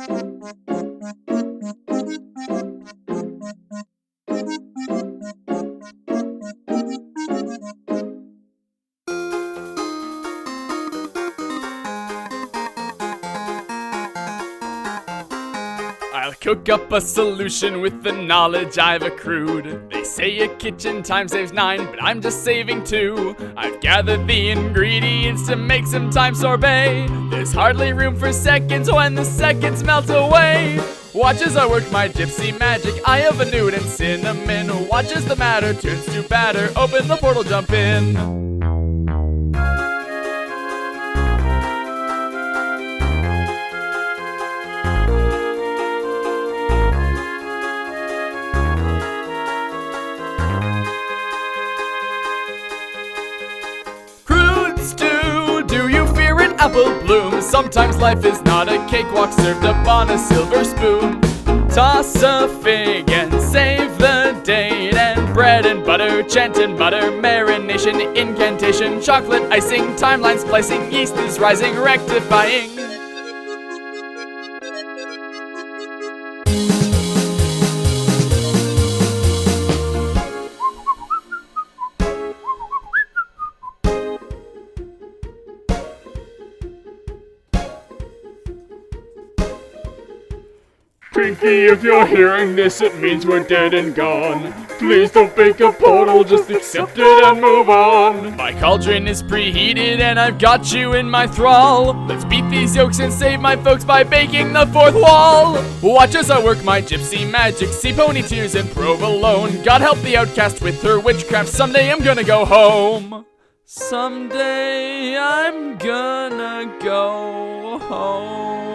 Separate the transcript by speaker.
Speaker 1: I'll cook up a solution with the knowledge I've accrued. They say a kitchen time saves 9, but I'm just saving 2. I've gathered the ingredients to make some thyme sorbet. There's hardly room for seconds when the seconds melt away. Watch as I work my gypsy magic. I have a nude and cinnamon. Watch as the matter turns to batter. Open the portal, jump in. Apple bloom. Sometimes life is not a cakewalk served up on a silver spoon. Toss a fig and save the date, and bread and butter, chant and butter, marination, incantation, chocolate icing, timeline splicing, yeast is rising, rectifying.
Speaker 2: Pinky, if you're hearing this, it means we're dead and gone. Please don't bake a portal, just accept it and move on.
Speaker 1: My cauldron is preheated and I've got you in my thrall. Let's beat these yolks and save my folks by baking the fourth wall. Watch as I work my gypsy magic, see pony tears and provolone. God help the outcast with her witchcraft, someday I'm gonna go home. Someday I'm gonna go home.